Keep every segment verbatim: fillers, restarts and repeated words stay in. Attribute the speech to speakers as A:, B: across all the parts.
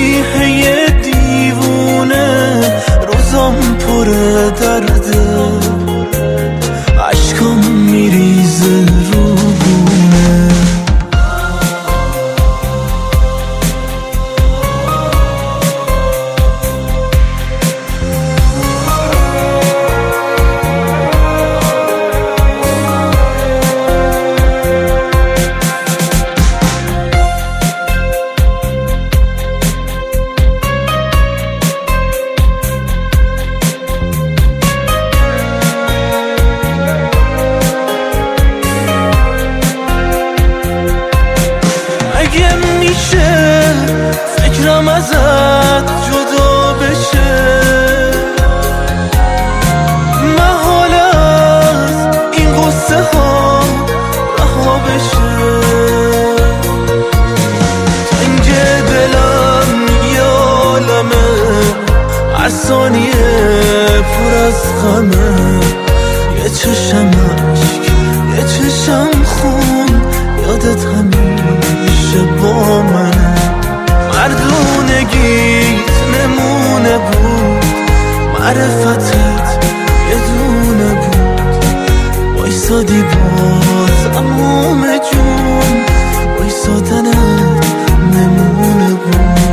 A: مسیحه دیوونه، روزام پر درده، عشقام میریزه رو گونه. اگه میشه فکرم ازت جدا بشه، محال از این قصه ها رها بشه. تنگ دلم یه عالمه، هر ثانیه پر از غمه. یه چشم عشق، یه چشم خون، یادت همیشه با منه. مردونگیت نمونه بود، معرفتت یه دونه بود. وایسادی با تموم جون، وایسادنت نمونه بود.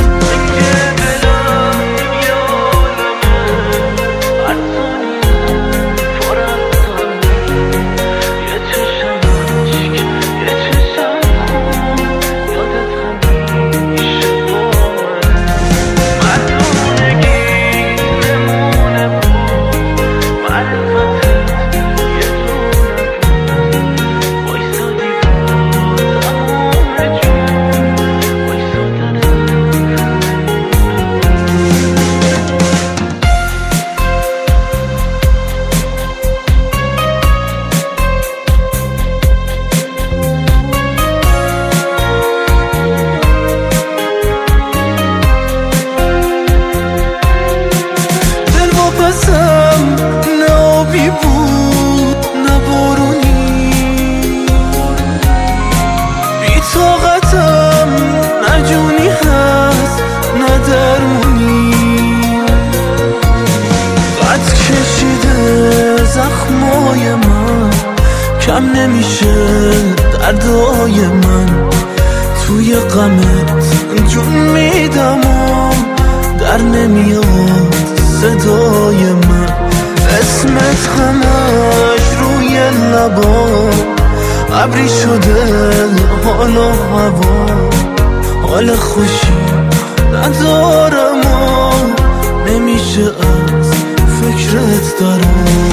A: نه آبی بود نه بارونی، بی طاقتم نه جونی هست نه درمونی. قد کشیده زخمای من، کم نمیشه دردای من. توی غمت جون میدم و در نمیاد صدای من. اسمت همش روی لبا، ابری شده حال و هوا. حال خوشی ندارم و نمیشه از فکرت دارم.